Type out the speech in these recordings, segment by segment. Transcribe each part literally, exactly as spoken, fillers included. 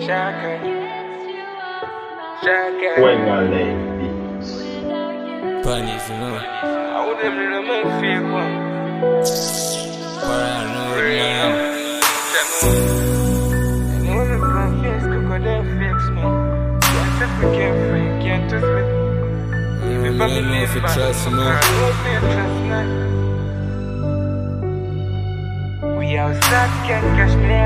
When I lay beats. Punish, you know. I would have never made fake one. Paranoid, man. I know the brown face could go there fix me. Can't trust me, can't free, can't trust me. Mm, I don't know if you trust me. We outside, can't catch me.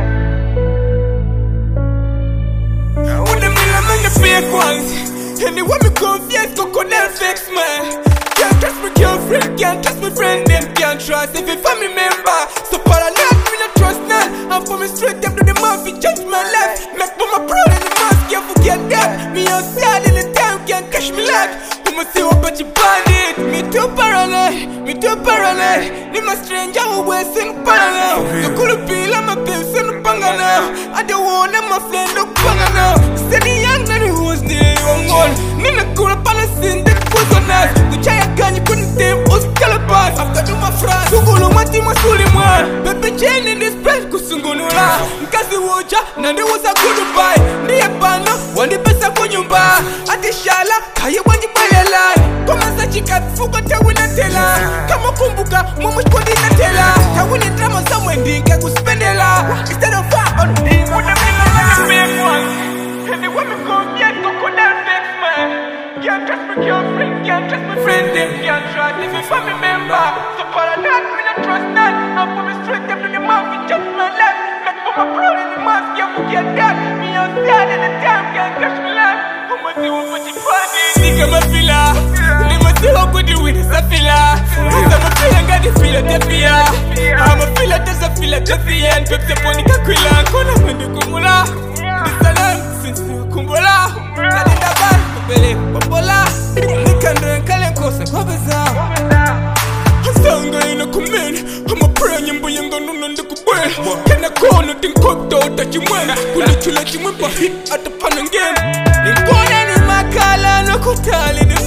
I would have never made the fake ones. Anyway, me confess, could go fix me. Can't trust me, can't free, can't trust me friend, them can't trust if you family member. So paranoid, me not trust none. I'm for me straight them to the mouth, we change my life. Make for my proud in the mask, can't forget that. Me outside in the time, can't catch me like. You must see what but you bandit. Me too paranoid, me too paranoid. Ni my stranger who wear sing paranoid. You couldn't feel I'm a piece in the banga now. I don't want them, my friend, no banga now. Say the young man who's near one one. Nina cool up on the scene, that was on us. The giant gun, you couldn't take us calabash. After do my friends, Sungulu, my team was fully one. Baby Jane in this place, Kusungunula. Kasi Woja, Nandi was a good buy. Nia Bano, one the best of Kunyumba. Adishala, Kaya Wani Bayala. Come on, Sachika, Fugata Winatella. Come on, Kumbuka, Mumu Kodi Natella. Kawini drama somewhere, Dinka, Kuspendela. Instead of far on me, would have been a big one. And the women go, yes, go, go, that fix man. Can't trust me, can't free, can't trust my friend, them can't trust if you family member. So paranoid, me not trust none. I'm for me straight them to the mouth, we jump my left. Make for my proud in the mask, can't forget that. Me outside in the time, can't catch me life. Who must do what you find it? Nigga, my filler. They must see how good you with this a filler. Cause I'm a filler, got this filler, the fear. I'm a filler, there's a filler, the fear. And Pepsi Ponica Quilla, Kona Mendukumula. This salam, since you Kumbola. Kadinda Bar, Kubele, Popola. Nikando and Kalenkosa, Kobeza. Sanga in a command. I'm a prayer, and boy, and gonna know the good. Can I call nothing cooked out that you went? Will let you let you win, but hit at the pan again. In Pona, in my color, no Kutali.